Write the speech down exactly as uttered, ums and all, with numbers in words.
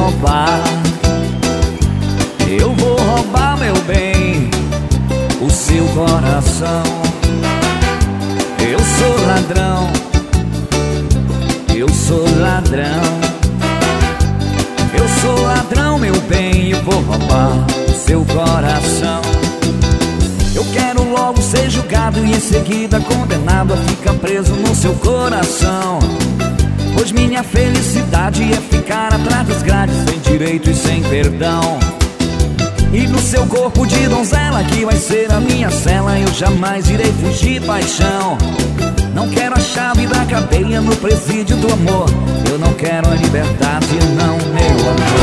roubar. Eu vou roubar, meu bem, o seu coração. Eu sou ladrão, eu sou ladrão. Eu sou ladrão, meu bem, e vou roubar o seu coração. Eu quero logo ser julgado e em seguida condenado a ficar preso no seu coração. Pois minha felicidade é ficar atrás das grades, sem direito e sem perdão. E no seu corpo de donzela, que vai ser a minha cela, eu jamais irei fugir, paixão. Não quero a chave da cadeia no presídio do amor. Eu não quero a liberdade, não, meu amor.